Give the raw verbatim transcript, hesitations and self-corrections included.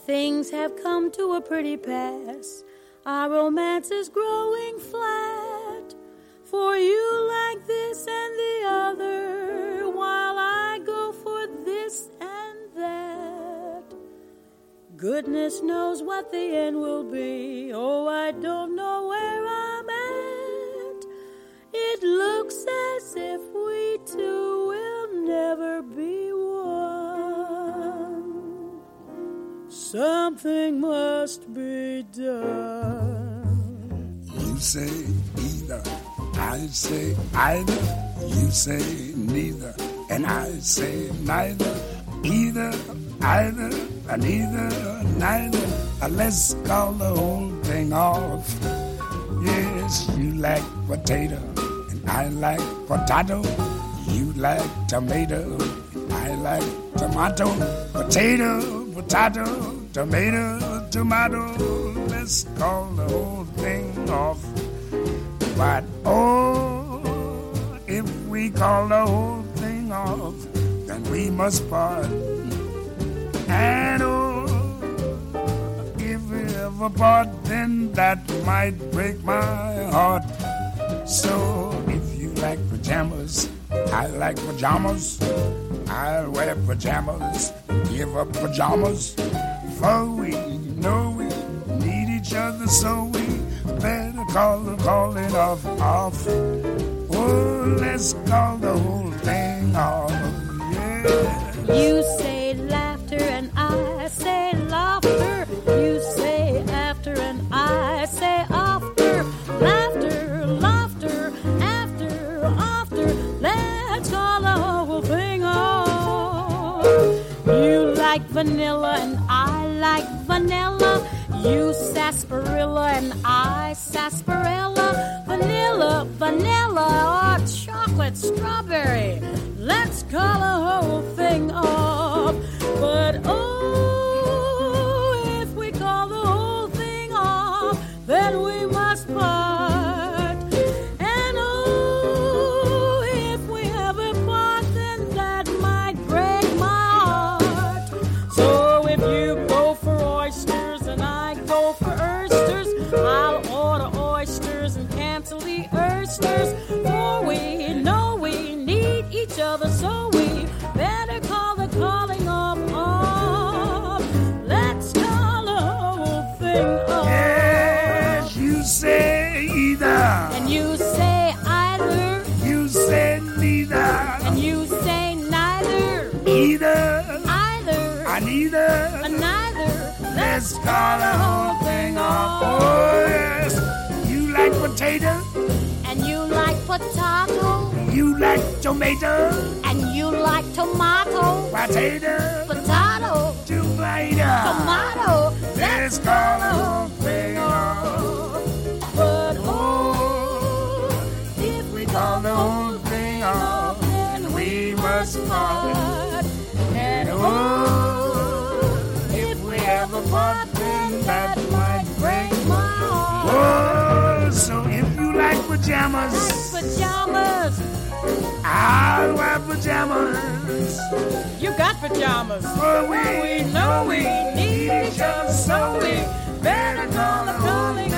Things have come to a pretty pass. Our romance is growing flat. For you like this and the other, while I go for this and that. Goodness knows what the end will be. Oh, I don't know where I'm at. It looks as if we two will never be one. Something must be done. You say either, I say either. You say neither, and I say neither. Either, either, neither, neither. Uh, let's call the whole thing off. Yes, you like potato, and I like potato. You like tomato, and I like tomato. Potato, potato, tomato, tomato. Let's call the whole thing off. But oh, if we call the whole thing off, then we must part. And oh, if we ever part, then that might break my heart. So if you like pajamas, I like pajamas. I'll wear pajamas, give up pajamas. For we know we need each other, so we better call the calling off, off. Oh, let's call the whole thing off, yeah. You say laughter and I say laughter. You say after and I say after. Laughter, laughter, after, after. Let's call the whole thing off. You like vanilla and I like vanilla. You sarsaparilla and I sarsaparilla. Vanilla, vanilla, or chocolate strawberry. Let's call the whole thing off. But oh, if we call the whole thing off, then we must part. And oh, if we ever part, then that might break my heart. So if you go for oysters and I go for oysters, I'll order oysters and cancel the oysters. For we know we need each other, so we better call the calling off off. Let's call the whole thing off. Yes, you say either, And you say either, you say neither, and you say neither, either, either, I neither. and neither. Let's call the whole thing off. Oh yes, you like potato, And you like potato, you like tomato, and you like tomato, potato, potato, tomato. tomato. Let's call the whole thing off. But oh, if we call the whole thing off, then we must part. And oh, if we ever part, then that might break my heart. Oh, so if you like pajamas, pajamas, I'll wear pajamas. you got pajamas. For we We know we need each other, so we better call the calling